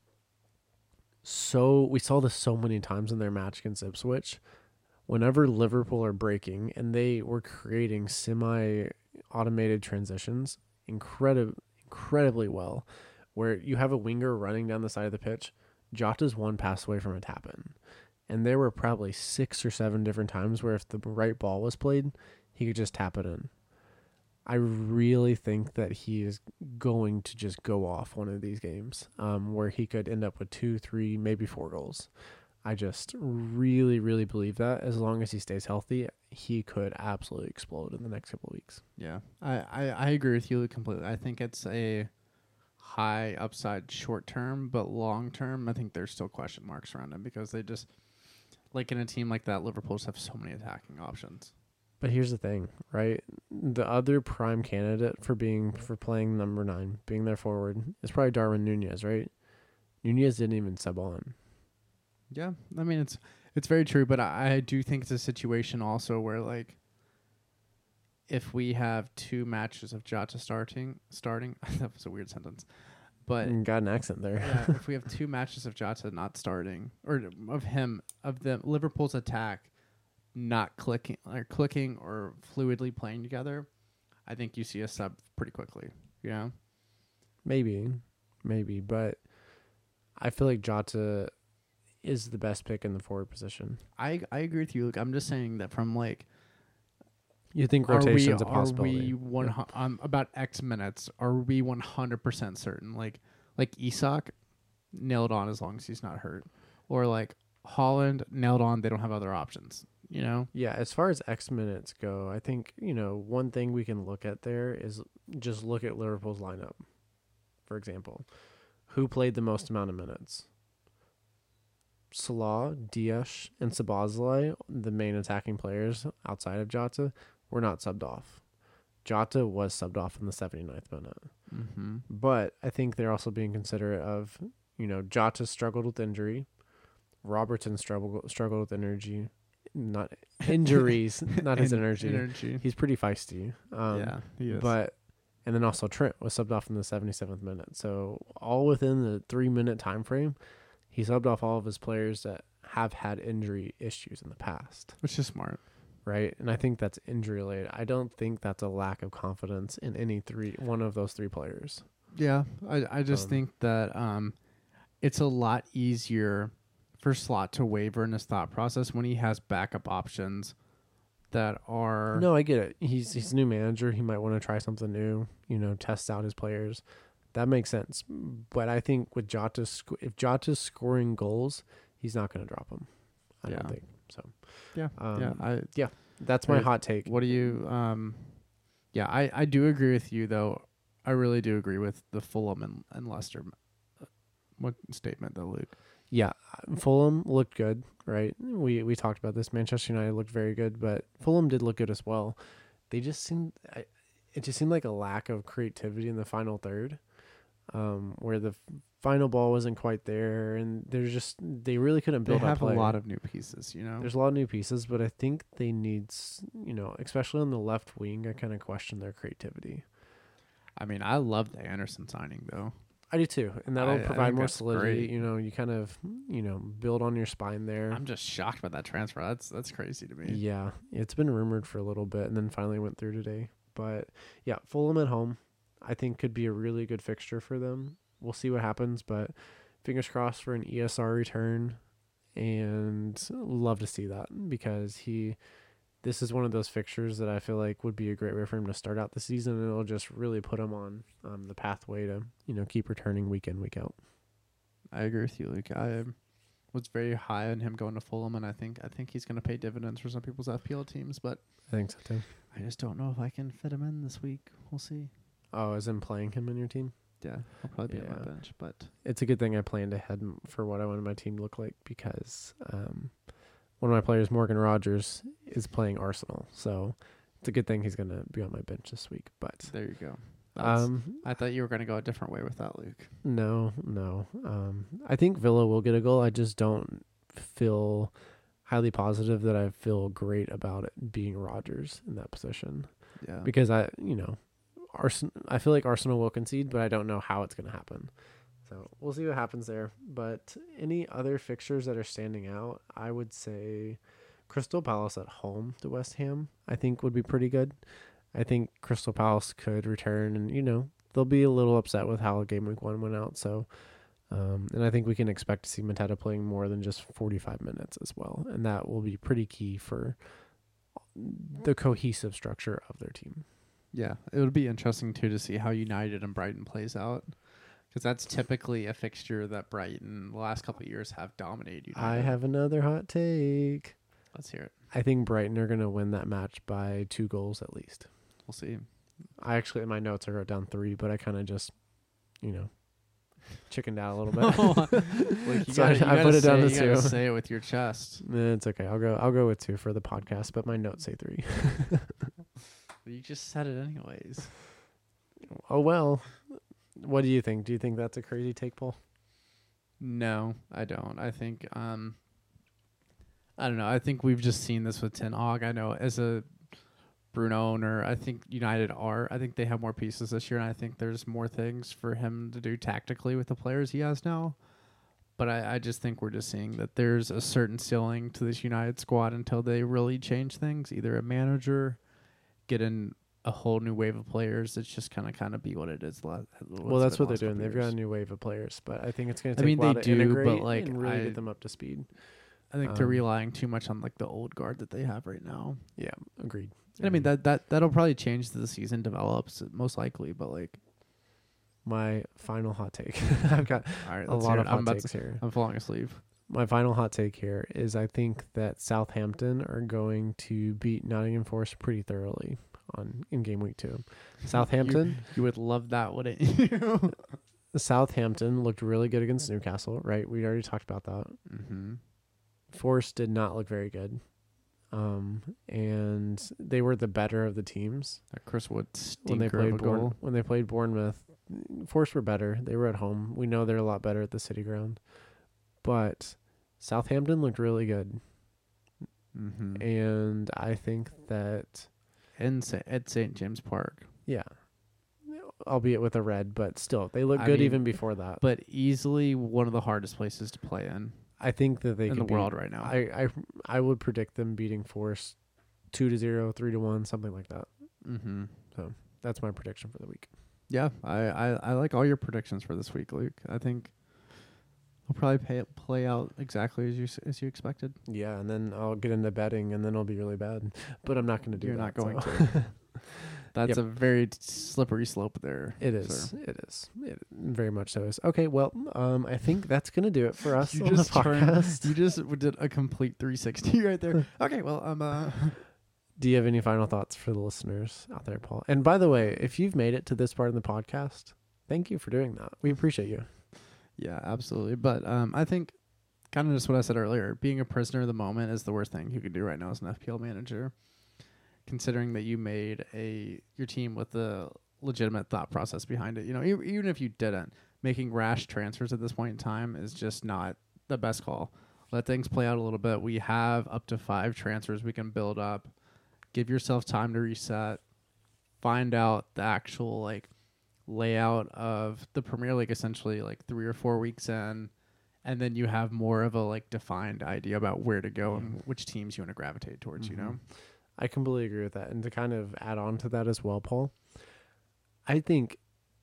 we saw this so many times in their match against Ipswich. Whenever Liverpool are breaking and they were creating semi-automated transitions incredibly well, where you have a winger running down the side of the pitch, Jota's 1 pass away from a tap-in. And there were probably 6 or 7 different times where if the right ball was played, he could just tap it in. I really think that he is going to just go off one of these games where he could end up with 2, 3, maybe 4 goals. I just really, really believe that as long as he stays healthy, he could absolutely explode in the next couple of weeks. Yeah, I agree with you completely. I think it's a high upside short term, but long term, I think there's still question marks around him because they just, in a team like that, Liverpool just have so many attacking options. But here's the thing, right? The other prime candidate for playing number 9, being their forward, is probably Darwin Nunez, right? Nunez didn't even sub on. Yeah, I mean it's very true, but I do think it's a situation also where if we have 2 matches of Jota starting, that was a weird sentence, but got an accent there. Yeah, if we have 2 matches of Jota not starting, or of the Liverpool's attack not clicking or fluidly playing together, I think you see a sub pretty quickly. Maybe, but I feel like Jota is the best pick in the forward position. I agree with you, Luke. I'm just saying that from you think rotation's a possibility? About X minutes, are we 100% certain? Like Isak, nailed on as long as he's not hurt, or Holland, nailed on. They don't have other options. Yeah, as far as X minutes go, I think, one thing we can look at there is just look at Liverpool's lineup. For example, who played the most amount of minutes? Salah, Diaz, and Szoboszlai, the main attacking players outside of Jota, were not subbed off. Jota was subbed off in the 79th minute. Mm-hmm. But I think they're also being considerate of, Jota struggled with injury. Robertson struggled with energy, not injuries, not his energy. He's pretty feisty. Yeah, he is. But and then also Trent was subbed off in the 77th minute. So all within the 3-minute time frame, he subbed off all of his players that have had injury issues in the past. Which is smart. Right? And I think that's injury related. I don't think that's a lack of confidence in one of those 3 players. Yeah, I just think that it's a lot easier for Slot to waver in his thought process when he has backup options that are... No, I get it. He's a new manager. He might want to try something new, test out his players. That makes sense. But I think with Jota, if Jota's scoring goals, he's not going to drop them. I don't think so. Yeah. That's my hot take. What do you... I do agree with you, though. I really do agree with the Fulham and Leicester what statement, though, Luke. Yeah, Fulham looked good, right? We talked about this. Manchester United looked very good, but Fulham did look good as well. They just seemed... It just seemed like a lack of creativity in the final third, where the final ball wasn't quite there, and they really couldn't build. They have a lot of new pieces, There's a lot of new pieces, but I think they need, especially on the left wing, I kind of question their creativity. I mean, I love the Anderson signing, though. I do too, and that'll provide more solidity. Great. You kind of, build on your spine there. I'm just shocked by that transfer. That's crazy to me. Yeah, it's been rumored for a little bit, and then finally went through today. But yeah, Fulham at home, I think could be a really good fixture for them. We'll see what happens, but fingers crossed for an ESR return, and love to see that because this is one of those fixtures that I feel like would be a great way for him to start out the season, and it'll just really put him on the pathway to keep returning week in, week out. I agree with you, Luke. I was very high on him going to Fulham, and I think he's going to pay dividends for some people's FPL teams, but I think so too. I just don't know if I can fit him in this week. We'll see. Oh, as in playing him in your team? Yeah, I'll probably be on my bench, but it's a good thing I planned ahead for what I wanted my team to look like because one of my players, Morgan Rogers, is playing Arsenal, so it's a good thing he's going to be on my bench this week. But there you go. I thought you were going to go a different way with that, Luke. No. I think Villa will get a goal. I just don't feel highly positive that I feel great about it being Rodgers in that position. Yeah. Because I feel like Arsenal will concede, but I don't know how it's going to happen. So we'll see what happens there. But any other fixtures that are standing out, I would say Crystal Palace at home to West Ham, I think would be pretty good. I think Crystal Palace could return and, they'll be a little upset with how game week 1 went out. So, and I think we can expect to see Mateta playing more than just 45 minutes as well. And that will be pretty key for the cohesive structure of their team. Yeah, it would be interesting, too, to see how United and Brighton plays out. Because that's typically a fixture that Brighton, the last couple of years, have dominated United. I have another hot take. Let's hear it. I think Brighton are going to win that match by 2 goals at least. We'll see. I actually, in my notes, I wrote down 3, but I kind of just, chickened out a little bit. I put it down to 2. You gotta say it with your chest. It's okay. I'll go with 2 for the podcast, but my notes say 3. You just said it anyways. Oh, well. What do you think? Do you think that's a crazy take, Paul? No, I don't. I think, I don't know. I think we've just seen this with Ten Hag. I know as a Bruno owner, I think I think they have more pieces this year, and I think there's more things for him to do tactically with the players he has now. But I just think we're just seeing that there's a certain ceiling to this United squad until they really change things, either a manager, get in a whole new wave of players. It's just kind of be what it is. Well, that's what they're doing. They've got a new wave of players, but I think it's going to take a while to integrate and really get them up to speed. I think they're relying too much on the old guard that they have right now. Yeah, agreed. And I mean that'll probably change as the season develops, most likely. But my final hot take. I've got a lot of hot takes here. I'm falling asleep. My final hot take here is I think that Southampton are going to beat Nottingham Forest pretty thoroughly in game week 2. Southampton, you would love that, wouldn't you? Southampton looked really good against Newcastle, right? We already talked about that. Mm-hmm. Forest did not look very good. And they were the better of the teams. That Chris Wood when they played Bournemouth, Forest were better. They were at home. We know they're a lot better at the City Ground. But Southampton looked really good, Mm-hmm. and I think that At St. James Park. yeah, albeit with a red, but still they look I good mean, even before that. But easily one of the hardest places to play in I think that they the can world right now. I would predict them beating Forest 2-0, 3-1, something like that. Mm-hmm. That's my prediction for the week. Yeah, I like all your predictions for this week, Luke. I think they'll probably play out exactly as you expected. Yeah, and then I'll get into betting, and then it'll be really bad. But I'm not going to do You're that. not going so. to. That's Yep. a very slippery slope there. It is. sir. It is. It very much so is. Okay, well, I think that's going to do it for us You on just the podcast. You just did a complete 360 right there. Okay, well, Do you have any final thoughts for the listeners out there, Paul? And by the way, if you've made it to this part of the podcast, thank you for doing that. We appreciate you. yeah, absolutely. But I think kind of just what I said earlier, being a prisoner of the moment is the worst thing you could do right now as an FPL manager. Considering that you made your team with the legitimate thought process behind it, even if you didn't, making rash transfers at this point in time is just not the best call. Let things play out a little bit. We have up to 5 transfers we can build up. Give yourself time to reset. Find out the actual layout of the Premier League, essentially 3 or 4 weeks in, and then you have more of a defined idea about where to go and which teams you want to gravitate towards. Mm-hmm. I completely agree with that. And to kind of add on to that as well, Paul, I think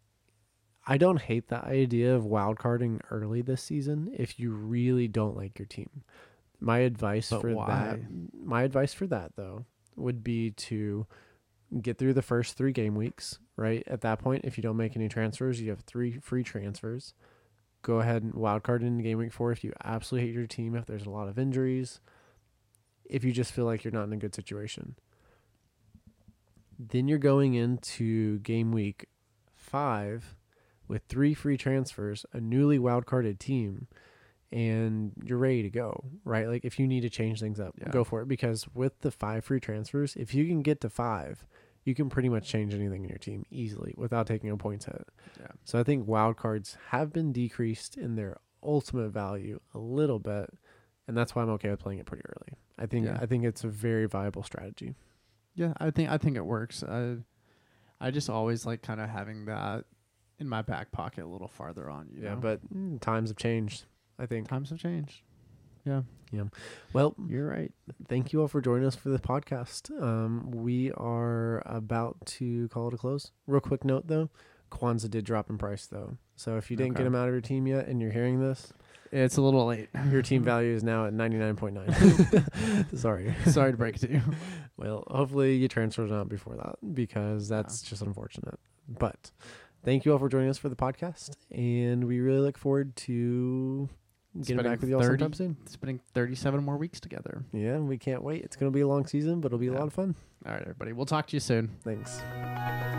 I don't hate the idea of wildcarding early this season if you really don't like your team. My advice But for why? that though would be to get through the first 3 game weeks, right? At that point, if you don't make any transfers, you have 3 free transfers. Go ahead and wildcard into game week 4 if you absolutely hate your team, if there's a lot of injuries, if you just feel like you're not in a good situation. Then you're going into game week 5 with 3 free transfers, a newly wildcarded team, and you're ready to go, right? Like if you need to change things up, go for it. Because with the 5 free transfers, if you can get to 5, you can pretty much change anything in your team easily without taking a points hit. Yeah. So I think wildcards have been decreased in their ultimate value a little bit, and that's why I'm okay with playing it pretty early. I think it's a very viable strategy. Yeah, I think it works. I just always like kind of having that in my back pocket a little farther on. You know? But times have changed. I think times have changed. Yeah. Well, you're right. Thank you all for joining us for the podcast. We are about to call it a close. Real quick note though, Kwanzaa did drop in price though. So if you didn't get him out of your team yet and you're hearing this, it's a little late. Your team value is now at 99.9. Sorry to break it to you. Well, hopefully you transfer it out before that because that's just unfortunate. But thank you all for joining us for the podcast, and we really look forward to getting back with you all sometime soon. Spending 37 more weeks together. Yeah, we can't wait. It's going to be a long season, but it'll be a lot of fun. All right, everybody. We'll talk to you soon. Thanks.